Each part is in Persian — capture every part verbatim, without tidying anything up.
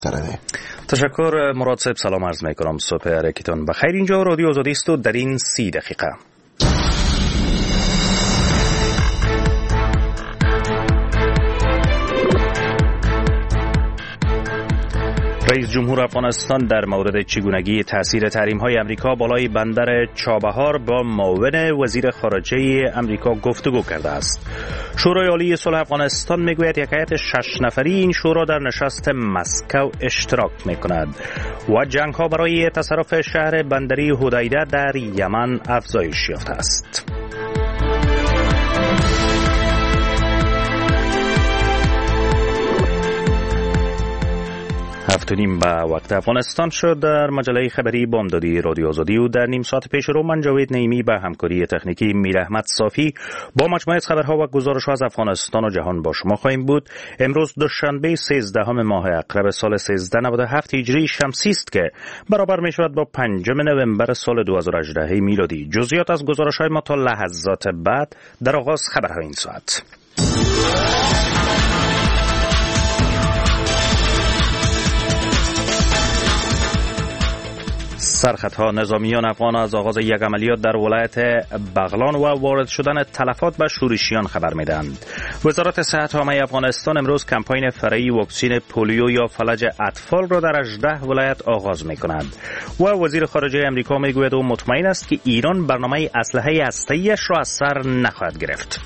کرده. تشکر مراد صاحب، سلام عرض میکنم. صبح هرکتون بخیر. اینجا رادیو آزادی است و در این سی دقیقه رئیس جمهور افغانستان در مورد چگونگی تاثیر تحریم‌های آمریکا بالای بندر چابهار با معاون وزیر خارجه آمریکا گفتگو کرده است. شورای عالی صلح افغانستان میگوید یک هیئت شش نفری این شورا در نشست مسکو اشتراک میکند و جنگ‌ها برای تصرف شهر بندری هدیده در یمن افزایش یافته است. هفت و نیم به وقت افغانستان شد. در مجله خبری بامدادی رادیو آزادی و در نیم ساعت پیش رو من جاوید نعیمی به همکاری تکنیکی میر احمد صافی با مجموعه از خبرها و گزارش‌ها از افغانستان و جهان با شما خواهیم بود. امروز دوشنبه سیزدهم ماه عقرب سال سیزده نود و هفت هجری شمسی است که برابر می شود با پنجم نوامبر سال دو هزار و هجده میلادی. جزئیات از گزارش‌های ما تا لحظات بعد در آغاز خبرهای این ساعت. سرخطها نظامیان افغان از آغاز یک عملیات در ولایت بغلان و وارد شدن تلفات به شورشیان خبر میدهند. وزارت صحت عامه افغانستان امروز کمپین فرعی واکسن پولیو یا فلج اطفال را در هجده ولایت آغاز می کند و وزیر خارجه آمریکا میگوید او مطمئن است که ایران برنامه اسلحه هسته‌ایش را از سر نخواهد گرفت.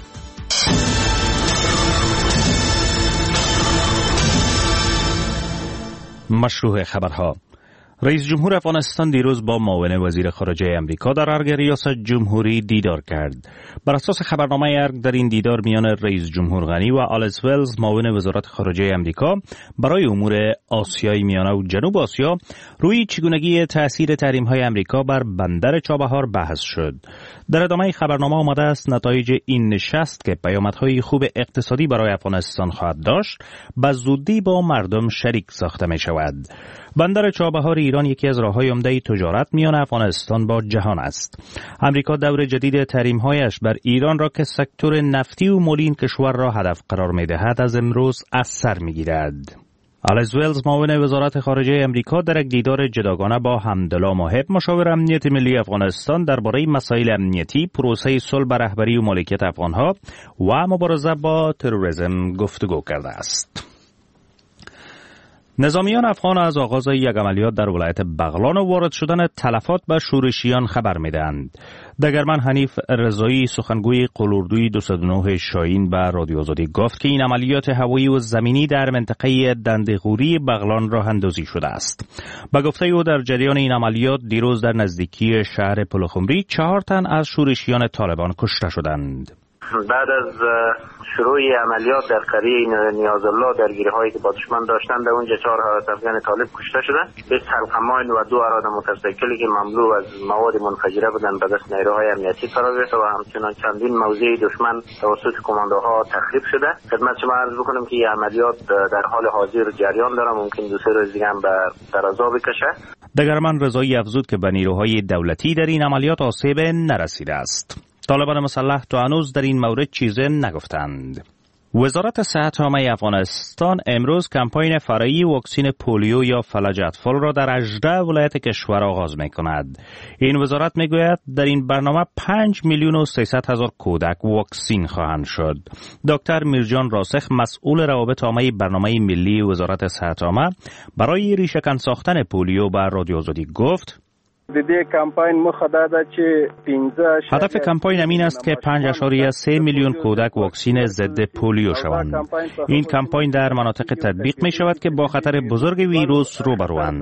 مشروع خبرها. رئیس جمهور افغانستان دیروز با معاون وزیر خارجه آمریکا در ارگ ریاست جمهوری دیدار کرد. بر اساس خبرنامه ارگ در این دیدار میان رئیس جمهور غنی و آلیس ولز معاون وزارت خارجه آمریکا برای امور آسیای میانه و جنوب آسیا روی چگونگی تاثیر تحریم‌های آمریکا بر بندر چابهار بحث شد. در ادامه خبرنامه آمده است نتایج این نشست که پیامدهای خوب اقتصادی برای افغانستان خواهد داشت به زودی با مردم شریک ساخته می شود. بندر چابهار ایران یکی از راه‌های عمده تجارت میان افغانستان با جهان است. امریکا دور جدید تحریم‌هایش بر ایران را که سکتور نفتی و مالی این کشور را هدف قرار می‌دهد از امروز از سر می‌گیرد. آلیس ولز معاون وزارت خارجه آمریکا در یک دیدار جداگانه با حمدالله محب مشاور امنیت ملی افغانستان درباره مسائل امنیتی، پروسه صلح بر رهبری و مالکیت افغان‌ها و مبارزه با تروریسم گفتگو کرده است. نظامیان افغان از آغاز یک عملیات در ولایت بغلان و وارد شدن تلفات به شورشیان خبر می‌دهند. دگرمن حنیف رضایی سخنگوی قلوردوی دویست و نه شاهین به رادیو آزادی گفت که این عملیات هوایی و زمینی در منطقه دندغوری بغلان راه اندازی شده است. به گفته او در جریان این عملیات دیروز در نزدیکی شهر پلخمری چهار تن از شورشیان طالبان کشته شدند. بعد از شروع عملیات در قریه نیازالله درگیری‌هایی که با دشمن داشتن در اونجا چهار حالت افغان طالب کشته شدند. بیست حلقه‌ماین و دو اراده موتورسیکلی که مملو از مواد منفجره بودند به دست نیروهای امنیتی قرار گرفت و همچنین چندین موضع دشمن توسط کماندوها تخریب شده. خدمت شما عرض بکنم که این عملیات در حال حاضر جریان داره، ممکن دو سه روز دیگه هم به درازا بکشه. دگرمن رضایی افزود که به نیروهای دولتی در این عملیات آسیب نرسیده است. طالبان مسلح تا هنوز در این مورد چیزی نگفتند. وزارت صحت عامه افغانستان امروز کمپین فرعی واکسن پولیو یا فلج اطفال را در هجده ولایت کشور آغاز می کند. این وزارت می گوید در این برنامه پنج میلیون و سیصد هزار کودک واکسین خواهند شد. دکتر میرجان راسخ مسئول روابط عامه برنامه ملی وزارت صحت عامه برای ریشه‌کن ساختن پولیو به رادیو آزادی گفت: هدف کمپین امین است که پنج ممیز سه میلیون کودک واکسین ضد پولیو شوند. این کمپین در مناطق تطبیق می شود که با خطر بزرگ ویروس روبروند.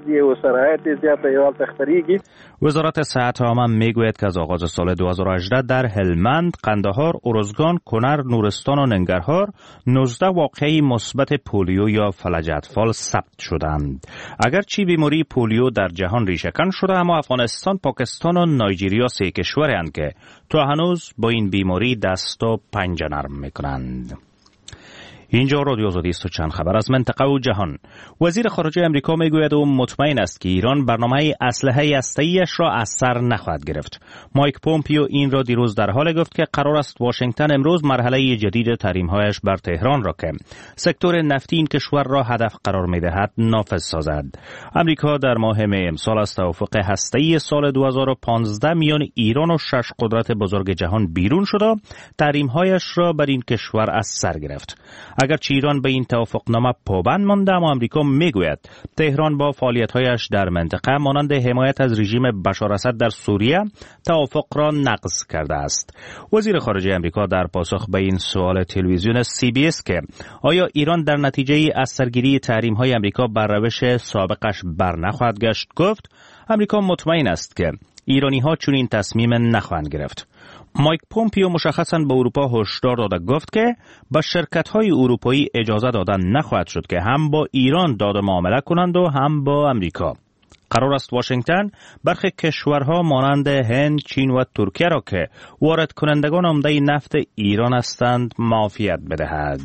وزارت صحت عامه می گوید که از آغاز سال دو هزار و هجده در هلمند، قندهار، ارزگان، کنر، نورستان و ننگرهار نوزده واقعه مثبت پولیو یا فلج اطفال ثبت شدند. اگرچه بیماری پولیو در جهان ریشه‌کن شده، اما افغانستان، پاکستان و نایجریا سه کشورند که تا هنوز با این بیماری دست و پنجه نرم میکنند. اینجا رادیو آزادی است و چند خبر از منطقه و جهان. وزیر خارجه امریکا میگوید او مطمئن است که ایران برنامه اسلحه هسته‌ایش را از سر نخواهد گرفت. مایک پومپیو این را دیروز در حالی گفت که قرار است واشنگتن امروز مرحله جدید تحریم‌هایش بر تهران را که سکتور نفتی این کشور را هدف قرار می‌دهد نافذ سازد. امریکا در ماه می امسال از توافق هسته‌ای سال دو هزار و پانزده میان ایران و شش قدرت بزرگ جهان بیرون شد و تحریم‌هایش را بر این کشور از سر گرفت. اگرچه ایران به این توافقنامه پابند مانده، اما آمریکا میگوید تهران با فعالیت‌هایش در منطقه مانند حمایت از رژیم بشار اسد در سوریه توافق را نقض کرده است. وزیر خارجه آمریکا در پاسخ به این سوال تلویزیون سی بی اس که آیا ایران در نتیجه از سرگیری تحریم‌های آمریکا بر روش سابقش برنخواهد گشت گفت آمریکا مطمئن است که ایرانی‌ها چنین تصمیم نخواهند گرفت. مایک پومپیو مشخصاً به اروپا هشدار داده گفت که به شرکت‌های اروپایی اجازه دادن نخواهد شد که هم با ایران داد و معامله کنند و هم با آمریکا. قرار است واشنگتن برخی کشورها مانند هند، چین و ترکیه را که وارد کنندگان عمده نفت ایران هستند معافیت بدهد.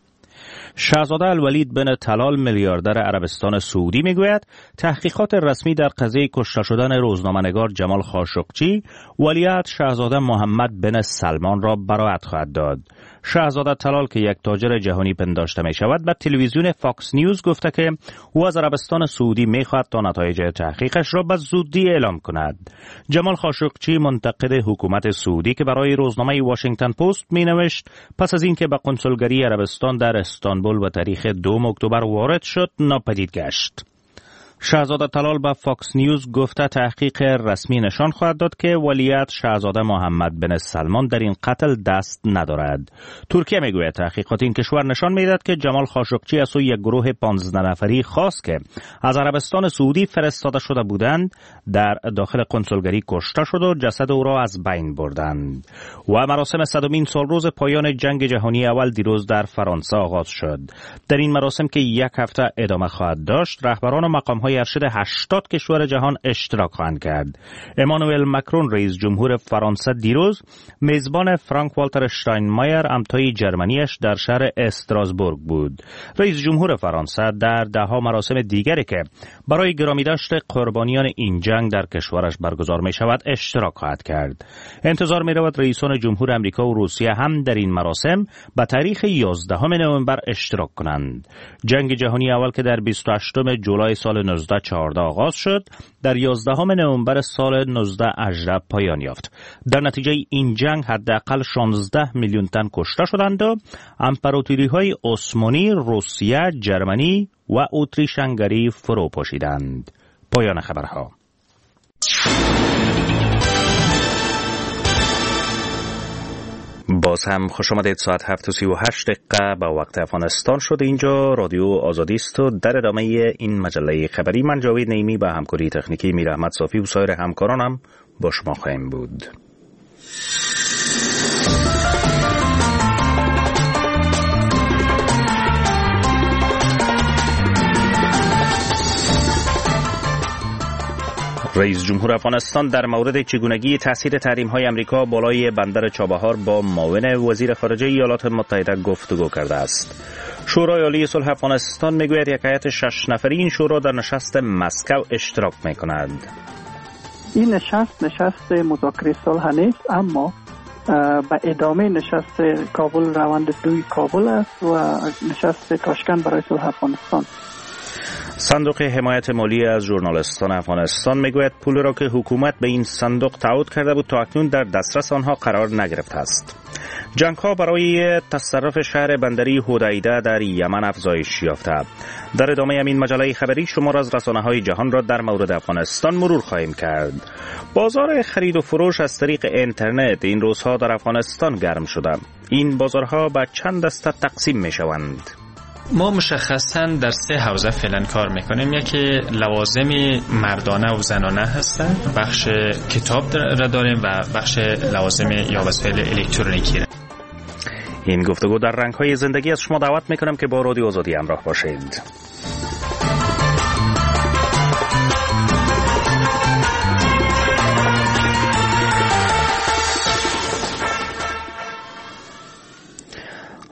شاهزاده الولید بن طلال میلیاردر عربستان سعودی میگوید تحقیقات رسمی در قضیه کشته شدن روزنامه‌نگار جمال خاشقچی ولیعهد شاهزاده محمد بن سلمان را براءت خواهد داد. شاهزاده طلال که یک تاجر جهانی پنداشته می شود به تلویزیون فاکس نیوز گفته که او از عربستان سعودی می خواهد تا نتایج تحقیقش را به زودی اعلام کند. جمال خاشقچی منتقد حکومت سعودی که برای روزنامه واشنگتن پست می نوشت پس از اینکه به قنسولگری عربستان در استانبول و تاریخ دوم اکتبر وارد شد ناپدید گشت. شاهزاده طلال به فاکس نیوز گفته تحقیق رسمی نشان خواهد داد که ولیعهد شاهزاده محمد بن سلمان در این قتل دست ندارد. ترکیه میگوید تحقیقات این کشور نشان میدهد که جمال خاشقچی از سوی یک گروه پانزده نفری خاص که از عربستان سعودی فرستاده شده بودند در داخل قنسولگری کشته شد و جسد او را از بین بردند. و مراسم صدمین سالروز پایان جنگ جهانی اول دیروز در فرانسه آغاز شد. در این مراسم که یک هفته ادامه خواهد داشت رهبران و مقام های ارشد هشتاد کشور جهان اشتراک خواهند کرد. امانوئل مکرون رئیس جمهور فرانسه دیروز میزبان فرانک والتر اشتاینمایر امتای جرمنیش در شهر استراسبورگ بود. رئیس جمهور فرانسه در دهها مراسم دیگری که برای گرامیداشت قربانیان این جنگ در کشورش برگزار می شود اشتراک خواهد کرد. انتظار می رود رئیسان جمهور امریکا و روسیه هم در این مراسم به تاریخ یازدهم نوامبر اشتراک کنند. جنگ جهانی اول که در بیست و هشتم جولای سال نوزده چهارده آغاز شد در یازدهم نوامبر سال نوزده هجده پایان یافت. در نتیجه این جنگ حداقل شانزده میلیون تن کشته شدند و امپراتوری‌های عثمانی، روسیه، جرمنی و اتریش هنگری فرو پاشیدند. پایان خبرها. باز هم خوش آمدید. ساعت هفت و سی و هشت دقیقه به وقت افغانستان شده. اینجا رادیو آزادی است و در ادامه این مجله خبری من جاوید نعیمی به همکاری تکنیکی میر احمد صافی و سایر همکارانم با شما خواهیم بود. رئیس جمهور افغانستان در مورد چگونگی تاثیر تحریم‌های آمریکا بالای بندر چابهار با معاون وزیر خارجه ایالات متحده گفتگو کرده است. شورای عالی صلح افغانستان میگوید یک هیئت شش نفری این شورا در نشست مسکو اشتراک می‌کند. این نشست نشست مذاکره صلح نیست، اما به ادامه نشست کابل روند دوی کابل است و نشست تاشکند برای صلح افغانستان. صندوق حمایت مالی از ژورنالیستان افغانستان میگوید پول را که حکومت به این صندوق تعهد کرده بود تا اکنون در دسترس آنها قرار نگرفته است. جنگ‌ها برای تصرف شهر بندری هودیده در یمن افزایش یافته. در ادامه همین مجله خبری شمار از رسانه‌های جهان را در مورد افغانستان مرور خواهیم کرد. بازار خرید و فروش از طریق اینترنت این روزها در افغانستان گرم شده. این بازارها به چند دسته تقسیم می‌شوند. ما مشخصاً در سه حوزه فعلا کار میکنیم. یکی لوازم مردانه و زنانه هستند، بخش کتاب را داریم و بخش لوازم یا وسایل الکترونیکی را. این گفتگو در رنگ‌های زندگی از شما دعوت میکنم که با رادیو آزادی همراه باشید.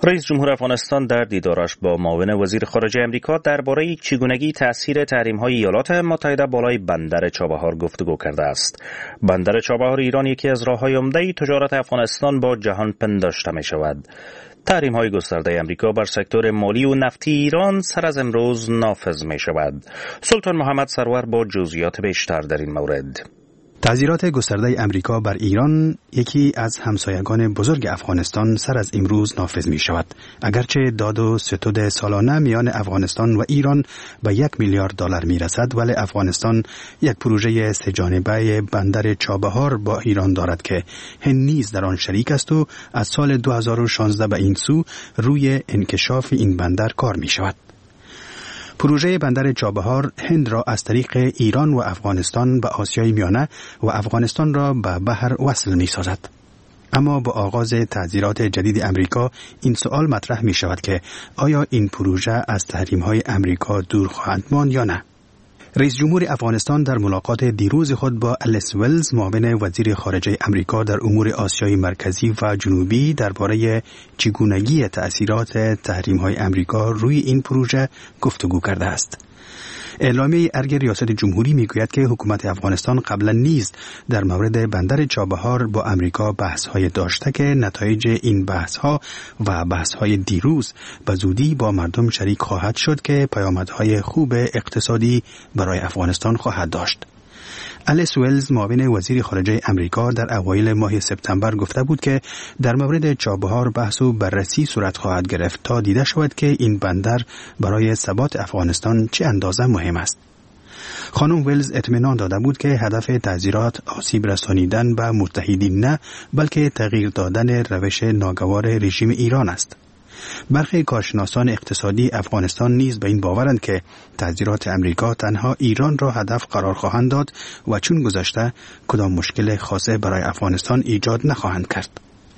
رئیس جمهور افغانستان در دیدارش با معاون وزیر خارجه امریکا درباره چگونگی تأثیر تحریم‌های ایالات متحده بالای بندر چابهار گفتگو کرده است. بندر چابهار ایران یکی از راه‌های عمده تجارت افغانستان با جهان پنداشته می‌شود. تحریم‌های گسترده امریکا بر سکتور مالی و نفتی ایران سر از امروز نافذ می‌شود. سلطان محمد سرور با جزئیات بیشتر در این مورد. تعزیرات گسترده امریکا بر ایران، یکی از همسایگان بزرگ افغانستان، سر از امروز نافذ می شود. اگرچه داد و ستد سالانه میان افغانستان و ایران به یک میلیارد دلار می رسد، ولی افغانستان یک پروژه سه جانبه بندر چابهار با ایران دارد که هند نیز در آن شریک است و از سال دو هزار و شانزده به این سو روی انکشاف این بندر کار می شود. پروژه بندر چابهار هند را از طریق ایران و افغانستان به آسیای میانه و افغانستان را به بحر وصل می سازد. اما با آغاز تعزیرات جدید امریکا این سوال مطرح می شود که آیا این پروژه از تحریم‌های امریکا دور خواهد ماند یا نه؟ رئیس جمهور افغانستان در ملاقات دیروز خود با الیس ولز، معاون وزیر خارجه امریکا در امور آسیای مرکزی و جنوبی، درباره چگونگی تأثیرات تحریم‌های امریکا روی این پروژه گفتگو کرده است. اعلامیه ارگ ریاست جمهوری میگوید که حکومت افغانستان قبلا نیز در مورد بندر چابهار با امریکا بحث‌های داشته که نتایج این بحث‌ها و بحث‌های دیروز به زودی با مردم شریک خواهد شد که پیامدهای خوب اقتصادی برای افغانستان خواهد داشت. الیس ولز، معاون وزیر خارجه امریکا، در اوایل ماه سپتامبر گفته بود که در مورد چابهار بحث و بررسی صورت خواهد گرفت تا دیده شود که این بندر برای ثبات افغانستان چه اندازه مهم است. خانم ولز اطمینان داده بود که هدف تعزیرات آسیب رسانیدن به متحدین نه، بلکه تغییر دادن روش ناگوار رژیم ایران است. برخی کارشناسان اقتصادی افغانستان نیز به این باورند که تعزیرات امریکا تنها ایران را هدف قرار خواهند داد و چون گذشته کدام مشکل خاصه برای افغانستان ایجاد نخواهند کرد.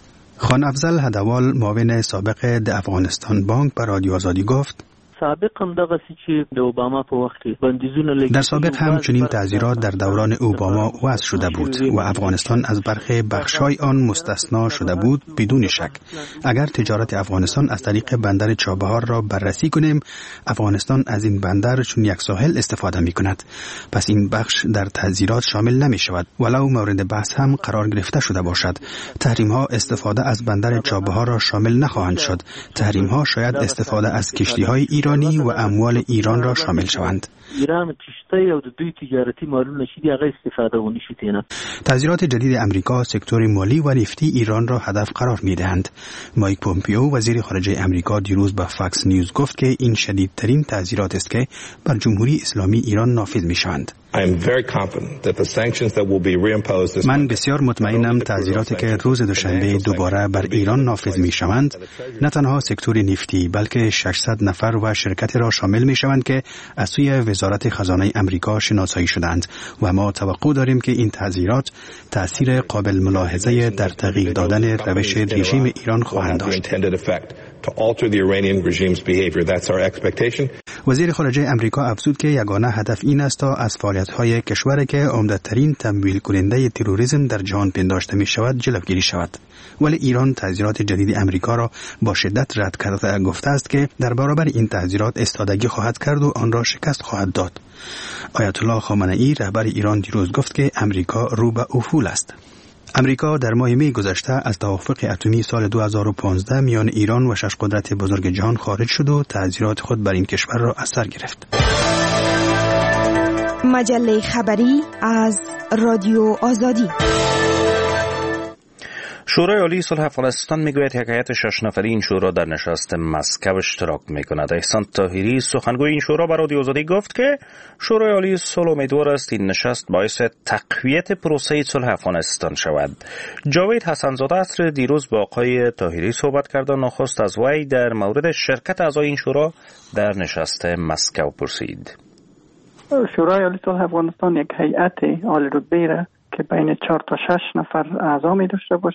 خان افضل هدوال، معاون سابق د افغانستان بانک، به رادیو آزادی گفت: سابق هم دغه چې د اوباما په وخت کې بندیزونه لګیدل. در سابق هم چنین تعزیرات در دوران اوباما وضع شده بود و افغانستان از برخی بخشای آن مستثنا شده بود. بدون شک اگر تجارت افغانستان از طریق بندر چابهار را بررسی کنیم، افغانستان از این بندر چون یک ساحل استفاده می کند، پس این بخش در تعزیرات شامل نمی شود ولو مورد بحث هم قرار گرفته شده باشد. تحریم ها استفاده از بندر چابهار را شامل نخواهند شد. تحریم ها شاید استفاده از کشتی های ایرانی و اموال ایران را شامل شوند. ایران کشتی او د دوی تجارتی مالونه چې دی هغه استفاده ونشي تینه. تعزیرات جدید امریکا سکتور مالی و نفتی ایران را هدف قرار می‌دهند. مایک پومپیو، وزیر خارجه امریکا، دیروز به فاکس نیوز گفت که این شدیدترین تعزیرات است که بر جمهوری اسلامی ایران نافذ می‌شوند. من بسیار مطمئنم تعزیراتی که روز دوشنبه دوباره بر ایران نافذ می‌شوند نه تنها سکتور نفتی بلکه ششصد نفر و شرکت را شامل می‌شوند که از سوی وزارت خزانه امریکا شناسایی شدند و ما توقع داریم که این تعزیرات تأثیر قابل ملاحظه در تغییر دادن روش رژیم ایران خواهند داشت. وزیر خارجه امریکا افزود که یگانه هدف این است تا از فعالیت‌های کشوری که عمده‌ترین تمویل کننده تروریسم در جهان پنداشته می‌شود جلوگیری شود. ولی ایران تعزیرات جدید امریکا را با شدت رد کرده گفته است که در برابر این تعزیرات استادگی خواهد کرد و آن را شکست خواهد داد. آیت الله خامنه‌ای، رهبر ایران، دیروز گفت که امریکا رو به افول است. امریکا در ماه می گذشته از توافق اتمی سال دو هزار و پانزده میان ایران و شش قدرت بزرگ جهان خارج شد و تعزیرات خود بر این کشور را از سر گرفت. مجله خبری از رادیو آزادی. شورای عالی صلح افغانستان میگوید یک هیئت شش نفری این شورا در نشست مسکو اشتراک میکند. احسان طاهری، سخنگوی این شورا، به رادیو آزادی گفت که شورای عالی صلح امیدوار است این نشست باعث تقویت پروسه صلح افغانستان شود. جاوید حسن‌زاده عصر دیروز با آقای طاهری صحبت کرد و نخست از وی در مورد شرکت اعضای این شورا در نشست مسکو پرسید. شورای عالی صلح افغانستان یک هیئت عالی رتبه را که بین چهار تا شش نفر اعضا می داشته باشه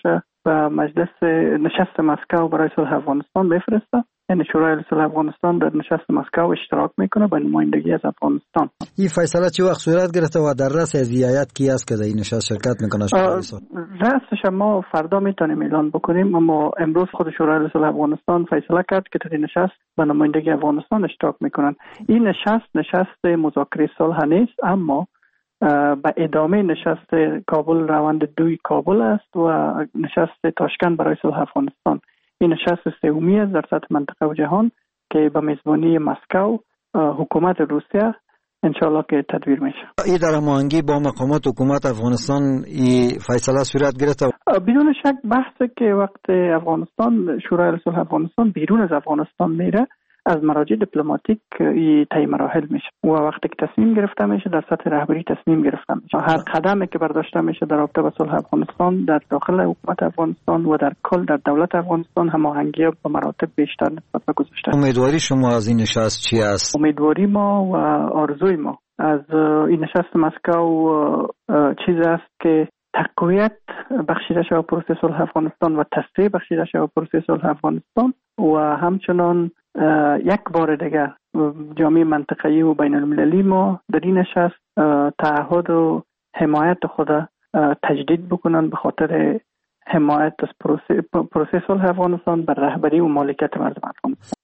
به مجلس نشست مسکو برای صلح افغانستان میفرسته. یعنی شورای صلح افغانستان در نشست مسکو اشتراک میکنه به نمایندگی از افغانستان. این فیصله چه وقت صورت گرفته و در رأس از هیئت کی است که در این نشست شرکت میکنه؟ رأسش ما فردا میتونیم اعلان بکنیم، اما امروز خود شورای صلح افغانستان فیصله کرد که در این نشست به نمایندگی افغانستان اشتراک میکنن. این نشست نشست مذاکره صلح نیست، اما به ادامه نشست کابل روند دوی کابل است و نشست تاشکند برای صلح افغانستان. این نشست سومی است در سطح منطقه و جهان که به میزبانی مسکو حکومت روسیه انشالله که تدبیر میشه. این در هماهنگی با مقامات حکومت افغانستان این فیصله صورت گرفته؟ بدون شک بحث که وقت افغانستان شورای صلح افغانستان بیرون از افغانستان میره از مراجع دیپلماتیک طی مراحل میشه و وقتی که تصمیم گرفته میشه در سطح رهبری تصمیم گرفته میشه. هر قدمی که برداشته میشه در رابطه با صلح افغانستان در داخل حکومت افغانستان و در کل در دولت افغانستان هماهنگی به مراتب بیشتر نسبت به گذشته. امیدواری شما از این نشست چی است؟ امیدواری ما و آرزوی ما از این نشست مسکو چیز است که تقویت بخشیده شود پروسه صلح افغانستان و تصفیه بخشیده شود پروسه صلح افغانستان و همچنان یک بار دیگر جامعه منطقه‌ای و بین المللی ما در این نشست تعهد و حمایت خود تجدید بکنن به خاطر حمایت از پروسه پروسه صلح افغانستان بر رهبری و مالکیت مردم افغانستان.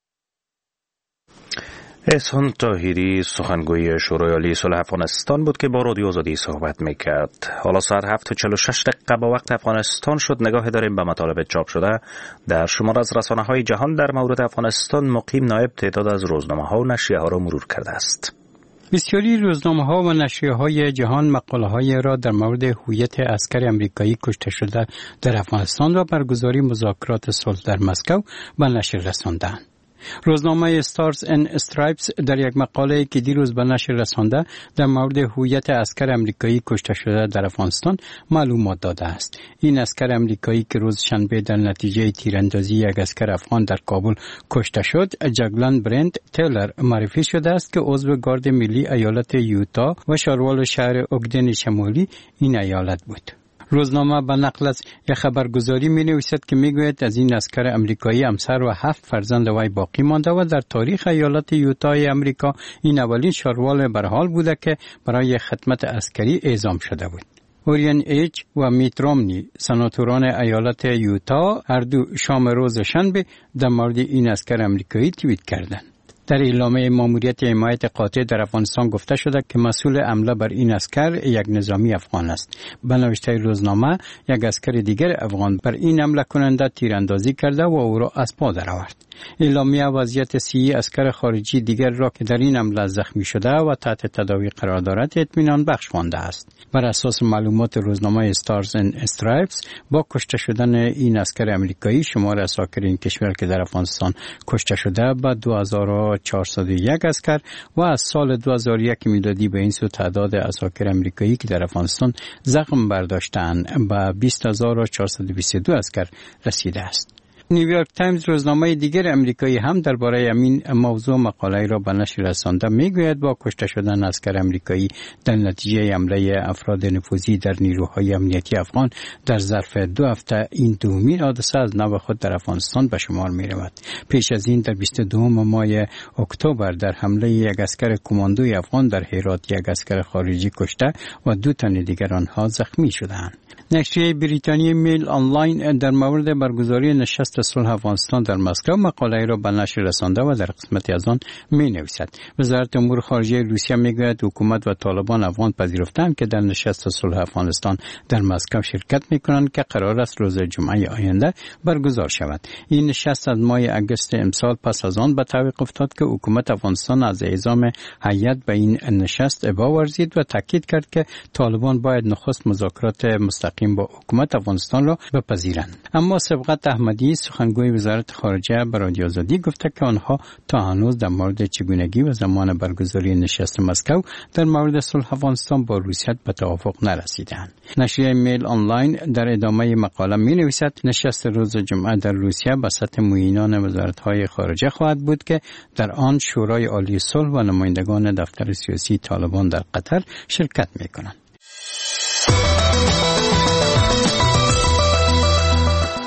احسان طاهری سخنگوی شورای عالی صلح افغانستان بود که با رادیو آزادی صحبت میکرد. حالا ساعت هفت و چهل و شش دقیقه با وقت افغانستان شد. نگاه داریم به مطالب چاپ شده در شمار از رسانه‌های جهان در مورد افغانستان. مقیم نایب تعداد از روزنامه‌ها و نشریه‌ها را مرور کرده است. بسیاری روزنامه‌ها و نشریه‌های جهان مقاله‌های را در مورد هویت عسکر آمریکایی کشته شده در افغانستان و برگزاری مذاکرات صلح در مسکو به نشر رساندند. روزنامه استارز ان استرایپس در یک مقاله که دیروز به نشر رسانده در مورد هویت عسکر آمریکایی کشته شده در افغانستان معلومات داده است. این عسکر آمریکایی که روز شنبه در نتیجه تیراندازی یک عسکر افغان در کابل کشته شد، جگلان برند تیلر معرفی شده است که عضو گارد ملی ایالت یوتا و شاروال شهر اوگدن شمالی این ایالت بود. روزنامه به نقل از یک خبرگزاری می نویسد که می گوید از این عسکر امریکایی همسر و هفت فرزند وی باقی مانده و در تاریخ ایالت یوتای امریکا این اولین شاروال برحال بوده که برای خدمت عسکری اعزام شده بود. اوریان ایچ و میت رومنی سناتوران ایالت یوتا هر دو شام روز شنبه در مورد این عسکر امریکایی توییت کردند. در اعلامیه ماموریت حمایت قاطع در افغانستان گفته شده که مسئول حمله بر این عسکر یک نظامی افغان است. به نوشته روزنامه یک عسکر دیگر افغان بر این حمله کننده تیراندازی کرده و او را از پا درآورد. اعلامیه وضعیت صحی عسکر خارجی دیگر را که در این حمله زخمی شده و تحت تداوی قرار دارد اطمینان بخش خوانده است. بر اساس معلومات روزنامه استارز اند استرایپس با کشته شدن این عسکر امریکایی شمار اساکرین کشور که در افغانستان کشته شده به دو هزار و چهارصد و یک عسکر و از سال دو هزار و یک میلادی به این سو تعداد عساکر امریکایی که در افغانستان زخم برداشتند به بیست هزار و چهارصد و بیست و دو عسکر رسیده است. نیویورک تایمز روزنامه دیگر امریکایی هم درباره همین موضوع مقاله را به نشر رسانده میگوید با کشته شدن عسکر امریکایی در نتیجه حمله افراد نفوذی در نیروهای امنیتی افغان در ظرف دو هفته این دومین حادثه از نوع خود در افغانستان به شمار می رود. پیش از این در بیست و دوم ماه اکتبر در حمله یک عسکر کماندوی افغان در هرات یک عسکر خارجی کشته و دو تن دیگر آنها زخمی شدند. نشریه بریتانیای میل آنلاین در مورد برگزاری نشست صلح افغانستان در مسکو مقاله را به نشر رسانده و در قسمتی از آن می نویسد. وزارت امور خارجه روسیه می گوید حکومت و طالبان افغان پذیرفتند که در نشست صلح افغانستان در مسکو شرکت می کنند که قرار است روز جمعه آینده برگزار شود. این نشست از ماه اگست امسال پس از آن به تعویق افتاد که حکومت افغانستان از اعزام هیئت به این نشست ابا ورزید و تاکید کرد که طالبان باید نخست مذاکرات مستقیم با حکومت افغانستان را بپذیرند. اما سبقت احمدی سخنگوی وزارت خارجه به رادیو آزادی گفته که آنها تا هنوز در مورد چگونگی و زمان برگزاری نشست مسکو در مورد صلح افغانستان با روسیه به توافق نرسیدند. نشریه میل آنلاین در ادامه مقاله می نویسد نشست روز جمعه در روسیه به سطح معینان وزارت‌های خارجه خواهد بود که در آن شورای عالی صلح و نمایندگان دفتر سیاسی طالبان در قطر شرکت می کنند.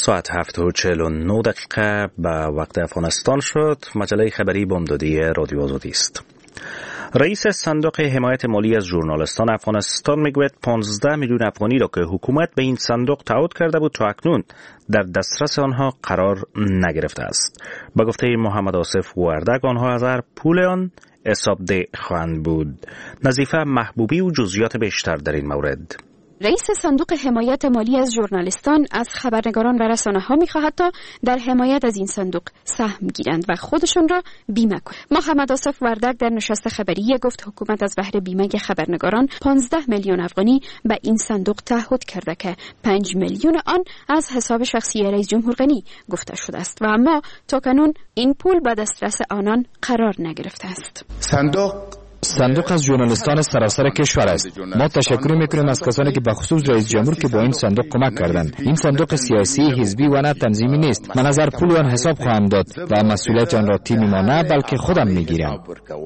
ساعت هفت و چهل و نه دقیقه به وقت افغانستان شد. مجله خبری بامدادی رادیو آزادی است. رئیس صندوق حمایت مالی از ژورنالیستان افغانستان میگوید پانزده میلیون افغانی را که حکومت به این صندوق تعهد کرده بود تا اکنون در دسترس آنها قرار نگرفته است. با گفته محمد آصف وردگ آنها از هر پول آن حسابده خواهند بود. نظیفه محبوبی و جزئیات بیشتر در این مورد. رئیس صندوق حمایت مالی از ژورنالیستان از خبرنگاران و رسانه‌ها می‌خواهد تا در حمایت از این صندوق سهم گیرند و خودشان را بیمه کنند. محمد آصف وردگ در نشست خبری گفت حکومت از بهره بیمه خبرنگاران پانزده میلیون افغانی به این صندوق تعهد کرده که پنج میلیون آن از حساب شخصی رئیس جمهور غنی گفته شده است و اما تاکنون این پول به دسترس آنان قرار نگرفته است. صندوق صندوق از ژورنالیستان سراسر کشور است. ما تشکر میکنیم از کسانی که به خصوص رئیس جمهور که با این صندوق کمک کردند. این صندوق سیاسی، حزبی و نه تنظیمی نیست. من از هر پول آن حساب خواهم داد و مسئولیت آن را تیم ما نه بلکه خودم میگیرم.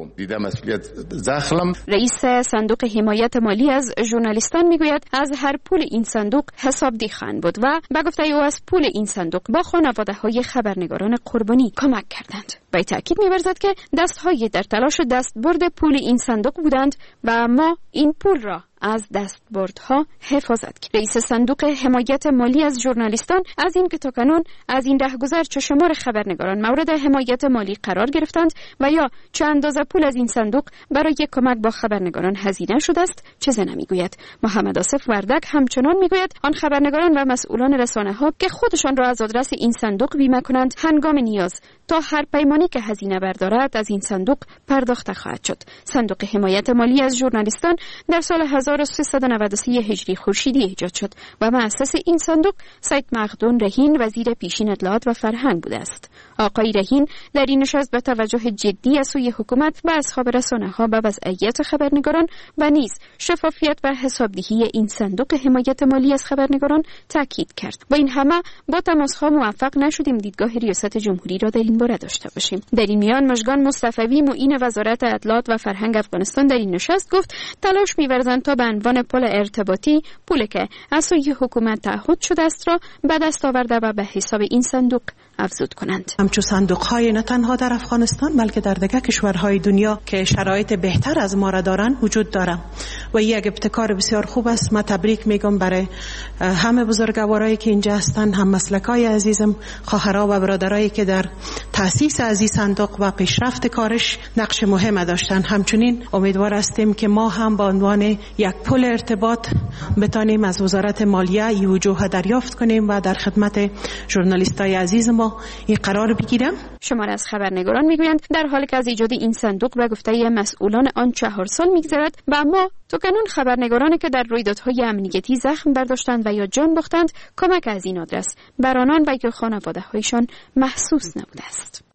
رئیس صندوق حمایت مالی از ژورنالیستان میگوید از هر پول این صندوق حسابدهی خواهند بود و به گفته او از پول این صندوق با خانواده های خبرنگاران قربانی کمک کردند. با تاکید می‌ورزد که دست‌های در تلاش دستبرد پول این صندوق بودند و ما این پول را از دستبردها حفاظت کرد. رئیس صندوق حمایت مالی از ژورنالیستان از این که تاکنون از این رهگذر چه شمار خبرنگاران مورد حمایت مالی قرار گرفتند و یا چه اندازه پول از این صندوق برای کمک با خبرنگاران هزینه شده است چیزی نمیگوید. محمد آصف وردگ همچنان میگوید آن خبرنگاران و مسئولان رسانه‌ها که خودشان را از آدرس این صندوق بیمه کنند هنگام نیاز تا هر پیمانی که هزینه بردارد از این صندوق پرداخته خواهد شد. صندوق حمایت مالی از ژورنالیستان در سال هزار و سیصد و نود و سه هجری خورشیدی ایجاد شد و مؤسس این صندوق سید مخدون رهین وزیر پیشین اطلاعات و فرهنگ بوده است. آقای رهین در این نشست به توجه جدی از سوی حکومت به اصحاب رسانه‌ها به وضعیت خبرنگاران و نیز شفافیت و حسابدهی این صندوق حمایت مالی از خبرنگاران تاکید کرد. با این همه با تماس‌ها موفق نشدیم دیدگاه ریاست جمهوری را در این باره داشته باشیم. در این میان مژگان مصطفی معین وزارت اطلاعات و فرهنگ افغانستان در این نشست گفت تلاش می‌ورزند تا به عنوان پل ارتباطی پولی که از سوی حکومت تعهد شده است را به دست آورده و به حساب این صندوق افزود کنند. همچون صندوق‌های نه تنها در افغانستان بلکه در دیگر کشورهای دنیا که شرایط بهتر از ما را دارند وجود دارند و این یک ابتکار بسیار خوب است. من تبریک میگم برای همه بزرگوارایی که اینجا هستند، هم مسلکای عزیزم، خواهرها و برادرایی که در تأسیس از این صندوق و پیشرفت کارش نقش مهم داشتند. همچنین امیدوار هستیم که ما هم به عنوان یک پل ارتباط بتانیم از وزارت مالیه این وجوه دریافت کنیم و در خدمت ژورنالیستای عزیز ما این قرار بگیرم. شمار از خبرنگاران میگویند در حالی که از ایجاد این صندوق به گفته مسئولان آن چهار سال میگذرد و اما تاکنون خبرنگارانی که در رویدادهای امنیتی زخم برداشتند و یا جان باختند کمک از این آدرس بر آنان و یا خانواده‌هایشان محسوس نبوده است.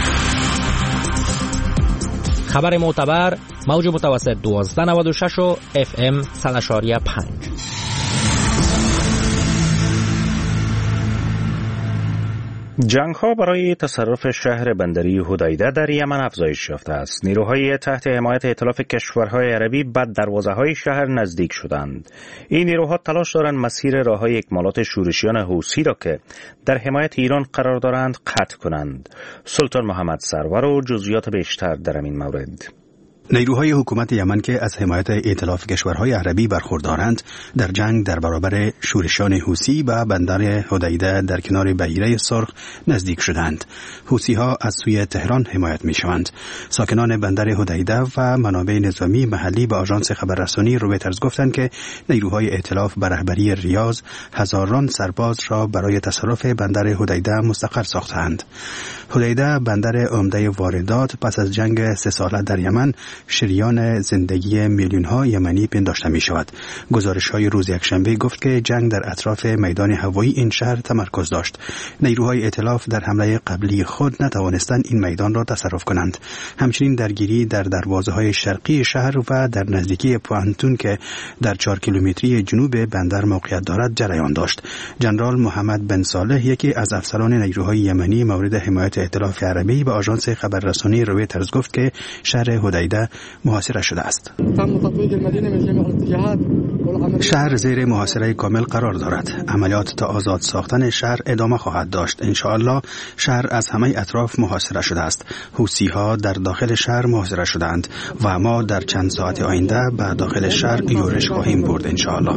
خبر معتبر موج متوسط دوازده نود و شش و اف ام صد و شش و پنج. جنگ ها برای تصرف شهر بندری حدیده در یمن افزایش یافته است. نیروهای تحت حمایت ائتلاف کشورهای عربی به دروازه‌های شهر نزدیک شدند. این نیروها تلاش دارند مسیر راههای اکمالات شورشیان حوثی را که در حمایت ایران قرار دارند قطع کنند. سلطان محمد سرور و جزئیات بیشتر در این مورد. نیروهای حکومت یمن که از حمایت ائتلاف کشورهای عربی برخوردارند در جنگ در برابر شورشیان حوثی به بندر حدیده در کنار بحیره سرخ نزدیک شدند. حوثی‌ها از سوی تهران حمایت می‌شوند. ساکنان بندر حدیده و منابع نظامی محلی به آژانس خبررسانی رویترز گفتند که نیروهای ائتلاف به رهبری ریاض هزاران سرباز را برای تصرف بندر حدیده مستقر ساختند. حدیده بندر عمده واردات پس از جنگ سه ساله در یمن شریان زندگی میلیون ها یمنی پنداشته می شود. گزارش های روز یکشنبه گفت که جنگ در اطراف میدان هوایی این شهر تمرکز داشت. نیروهای ائتلاف در حمله قبلی خود نتوانستند این میدان را تصرف کنند. همچنین درگیری در دروازه های شرقی شهر و در نزدیکی پوانتون که در چهار کیلومتری جنوب بندر موقعیت دارد جریان داشت. جنرال محمد بن صالح یکی از افسران نیروهای یمنی مورد حمایت ائتلاف عربی به آژانس خبررسانی رویترز گفت که شهر حدیده محاصره شده است. تم تطویق المدينة من جميع الاتجاهات شهر زیر محاصره کامل قرار دارد. عملیات تا آزاد ساختن شهر ادامه خواهد داشت. انشاءالله شهر از همه اطراف محاصره شده است. حوثی ها در داخل شهر محاصره شدند و ما در چند ساعت آینده به داخل شهر یورش خواهیم برد انشاءالله.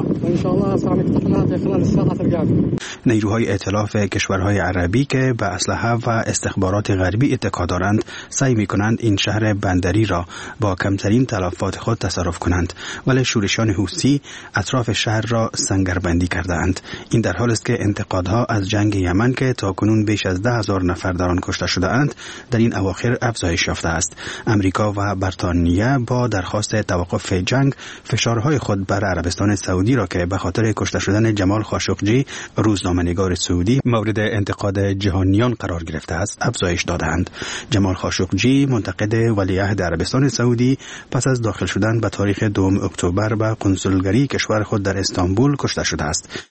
نیروهای ائتلاف کشورهای عربی که به اسلحه و استخبارات غربی اتکا دارند سعی می‌کنند این شهر بندری را با کمترین تلفات خود تصرف کنند، ولی شورشیان حوثی اطراف شهر را سنگربندی کردند. این در حالی است که انتقادها از جنگ یمن که تاکنون بیش از ده هزار نفر در آن کشته شده اند در این اواخر افزایش یافته است. امریکا و بریتانیا با درخواست توقف جنگ فشارهای خود بر عربستان سعودی را که به خاطر کشته شدن جمال خاشقجی روزنامه‌نگار سعودی مورد انتقاد جهانیان قرار گرفته است افزایش دادند. جمال خاشقجی منتقد ولیعهد عربستان سعودی پس از داخل شدن به تاریخ دوم اکتبر به قنسولگری کشور خود در استانبول کشته شده است.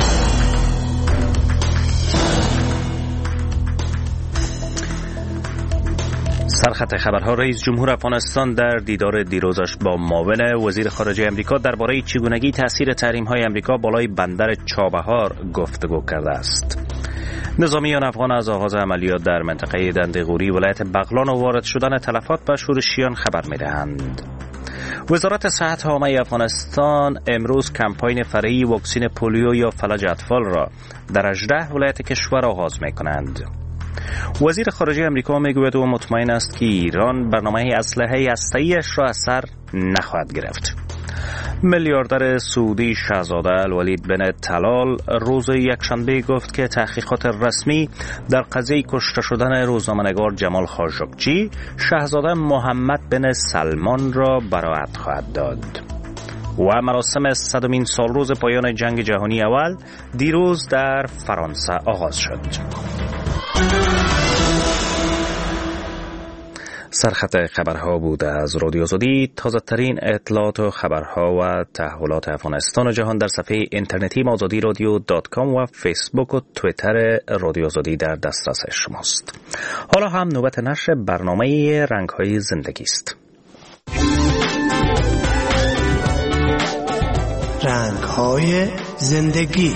سرخط خبرها: رئیس جمهور افغانستان در دیدار دیروزش با معاون وزیر خارجه امریکا درباره چگونگی تاثیر تحریم‌های امریکا بالای بندر چابهار گفتگو کرده است. نظامیان افغان از آغاز عملیات در منطقه دندقوری ولایت بغلان و وارد شدن تلفات به شورشیان خبر می‌دهند. وزارت صحت عامه افغانستان امروز کمپاین فرعی واکسن پولیو یا فلج اطفال را در هجده ولایت کشور آغاز می‌کنند. وزیر خارجه امریکا میگوید او مطمئن است که ایران برنامه اسلحه هسته‌ای‌اش را از سر نخواهد گرفت. میلیاردر سعودی شاهزاده الولید بن طلال روز یکشنبه گفت که تحقیقات رسمی در قضیه کشته شدن روزنامه‌نگار جمال خاشقجی شاهزاده محمد بن سلمان را براءت خواهد داد. و مراسم صدمین سال روز پایان جنگ جهانی اول دیروز در فرانسه آغاز شد. سرخط خبرها بود از رادیو آزادی. تازه ترین اطلاعات و خبرها و تحولات افغانستان و جهان در صفحه اینترنتی آزادی رادیو دات کام و فیسبوک و توییتر رادیو آزادی در دسترس شماست. حالا هم نوبت نشر برنامه رنگ‌های زندگی است. رنگ‌های زندگی.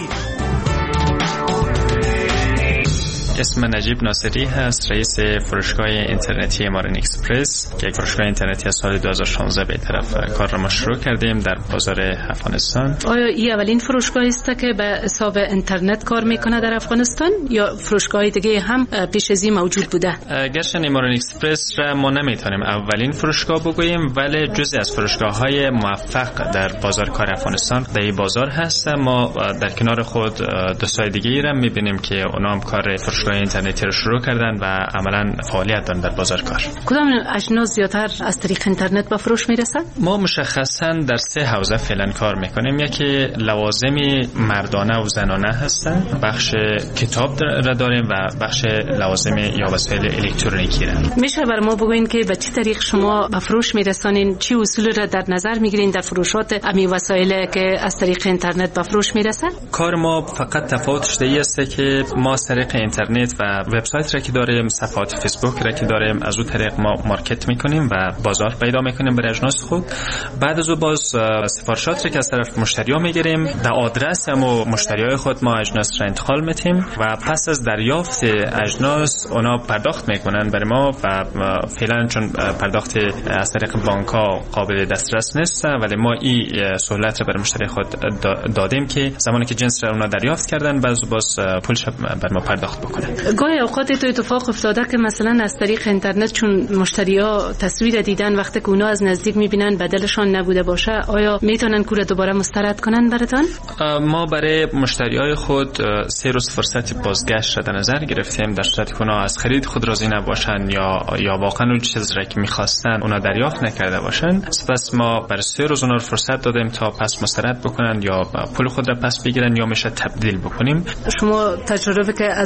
اسم نجیب ناصری هست، رئیس فروشگاه اینترنتی مارین اکسپرس که یک فروشگاه اینترنتی از سال دو هزار و شانزده به طرف کار را ما شروع کردیم در بازار افغانستان. آیا این اولین فروشگاهی است که به حساب اینترنت کار میکنه در افغانستان یا فروشگاه دیگه هم پیش از این موجود بوده؟ گرچه مارین اکسپرس را ما نمیتونیم اولین فروشگاه بگوییم، ولی جزئی از فروشگاه‌های موفق در بازار کار افغانستان در این بازار هست. ما در کنار خود دوستای دیگه را میبینیم که اونا هم کار فروشگاه اینترنتی رو شروع کردن و عملاً فعالیت دارن در بازار کار. کدام اجناس زیادتر از طریق اینترنت به فروش میرسن؟ ما مشخصاً در سه حوزه فعلا کار میکنیم. یکی لوازم مردانه و زنانه هستن، بخش کتاب را داریم و بخش لوازم یا وسایل الکترونیکی را. میشه بر ما بگوین که به چه طریق شما به فروش میرسانین؟ چه اصول را در نظر میگیرین در فروشات امی وسایل که از طریق اینترنت به فروش میرسن؟ کار ما فقط تفاوتش در این است که ما از طریق اینترنت و وبسایت را که داریم، صفحات فیسبوک را که داریم، از اون طریق ما مارکت میکنیم و بازار پیدا میکنیم برای اجناس خود. بعد از اون باز سفارشات را که از طرف مشتری‌ها میگیریم، در آدرس هم مشتریای خود ما اجناس را انتقال میتیم و پس از دریافت اجناس اونا پرداخت میکنن برای ما و فعلا چون پرداخت از طریق بانک‌ها قابل دسترس نیست، ولی ما این سهولت را برای مشتری خود دادیم که زمانی که جنس را اونا دریافت کردن باز باز پولش بر ما پرداخت بکنن. گاهی اوقات تو اتفاق افتاده که مثلا از طریق اینترنت چون مشتری‌ها تصویر دیدن وقتی که اونا از نزدیک می‌بینن بدلشان نبوده باشه، آیا میتونن کور دوباره مسترد کنن براتون؟ ما برای مشتریای خود سه روز فرصت بازگشت را در نظر گرفتیم در صورتی که اونا از خرید خود راضی نباشن یا یا واقعا اون چیزی را که می‌خواستن اونا دریافت نکرده باشن. سپس ما برای سه روز اونا رو فرصت دادیم تا پس مسترد بکنن یا پول خود را پس بگیرن یا میشه تبدیل بکنیم. شما تجربه که از این سه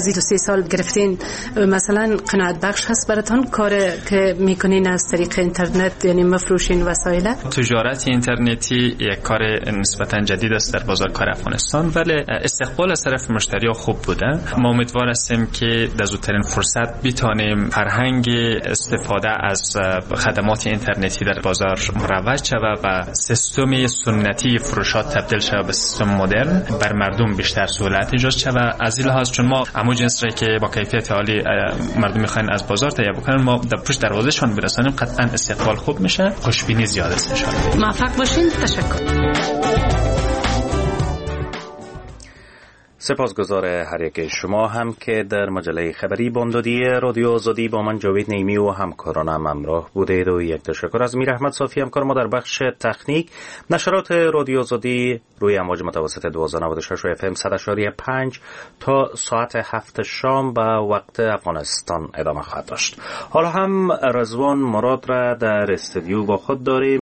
مثال گرفتین مثلا قناعت بخش هست براتون کار که میکنین از طریق اینترنت، یعنی مفروشین وسایل؟ تجارت اینترنتی یک کار نسبتا جدید است در بازار کار افغانستان، ولی استقبال از طرف مشتری ها خوب بوده. ما امیدوار هستیم که در زودترین فرصت بتانیم فرهنگ استفاده از خدمات اینترنتی در بازار مروج شود و سیستم سنتی فروشات تبدیل شود به سیستم مدرن، بر مردم بیشتر سهولت ایجاد شود. از این لحاظ چون ما همو جنس را که با کیفیت عالی مردم میخواین از بازار تهیه بکنن، ما در پشت دروازه‌شان برسانیم، قطعا استقبال خوب میشه، خوشبینی زیاد است ان شاء الله. موفق باشین. تشکر. سپاسگزار هر یک شما هم که در مجله خبری بامدادی رادیو آزادی با من جاوید نیمی و همکارانم همراه بودید و یک تشکر از میر احمد صافی همکار ما در بخش تکنیک. نشرات رادیو آزادی روی امواج متوسط دوازده نود و شش و اف ام صد و شش و پنج تا ساعت هفت شام به وقت افغانستان ادامه خواهد داشت. حالا هم رضوان مراد را در استودیو با خود داریم.